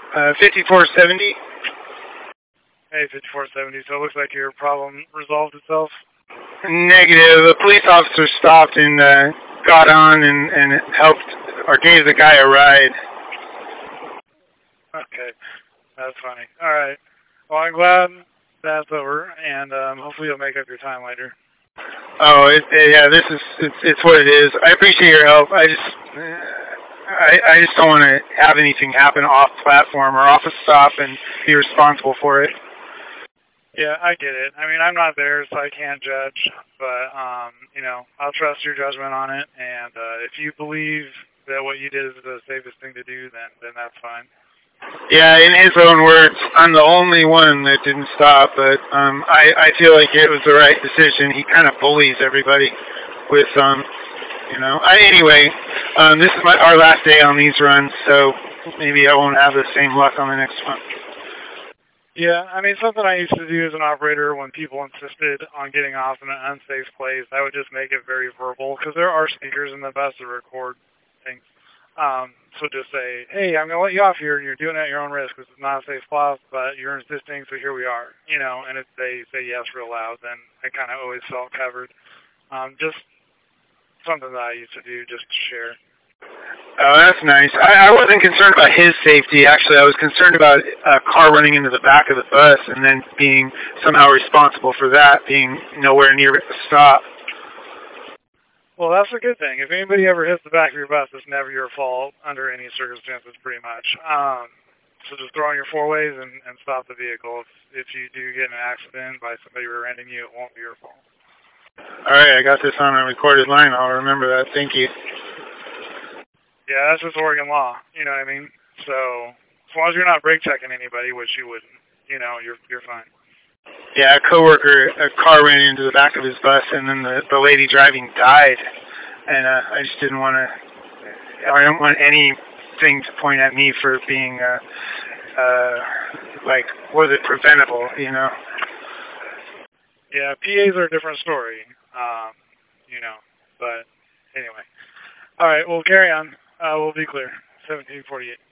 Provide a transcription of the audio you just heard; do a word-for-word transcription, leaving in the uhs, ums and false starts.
Uh, fifty-four seventy. Hey, fifty-four seventy. So it looks like your problem resolved itself? Negative. A police officer stopped and uh, got on and, and helped or gave the guy a ride. Okay. That's funny. All right. Well, I'm glad that's over, and um, hopefully you'll make up your time later. Oh, it, it, yeah, this is, it's, it's what it is. I appreciate your help. I just, I, I just don't want to have anything happen off platform or off a stop and be responsible for it. Yeah, I get it. I mean, I'm not there, so I can't judge, but, um, you know, I'll trust your judgment on it, and uh, if you believe that what you did is the safest thing to do, then, then that's fine. Yeah, in his own words, I'm the only one that didn't stop, but um, I, I feel like it was the right decision. He kind of bullies everybody with, um, you know. I, anyway, um, this is my, our last day on these runs, so maybe I won't have the same luck on the next one. Yeah, I mean, something I used to do as an operator when people insisted on getting off in an unsafe place, I would just make it very verbal, because there are speakers in the bus that record things. Um, so just say, hey, I'm going to let you off here, and you're doing it at your own risk because it's not a safe class, but you're insisting, so here we are. You know, and if they say yes real loud, then I kind of always felt covered. Um, just something that I used to do just to share. Oh, that's nice. I, I wasn't concerned about his safety, actually. I was concerned about a car running into the back of the bus and then being somehow responsible for that, being nowhere near a stop. Well, that's a good thing. If anybody ever hits the back of your bus, it's never your fault under any circumstances, pretty much. Um, so just throw on your four ways and, and stop the vehicle. If, if you do get in an accident by somebody rear-ending you, it won't be your fault. All right, I got this on a recorded line. I'll remember that. Thank you. Yeah, that's just Oregon law. You know what I mean? So as long as you're not brake checking anybody, which you wouldn't, you know, you're you're fine. Yeah, a coworker, a car ran into the back of his bus, and then the, the lady driving died. And uh, I just didn't want to, I don't want anything to point at me for being, uh, uh, like, was it preventable, you know? Yeah, P As are a different story, um, you know, but anyway. All right, well, carry on. Uh, we'll be clear. seventeen forty-eight.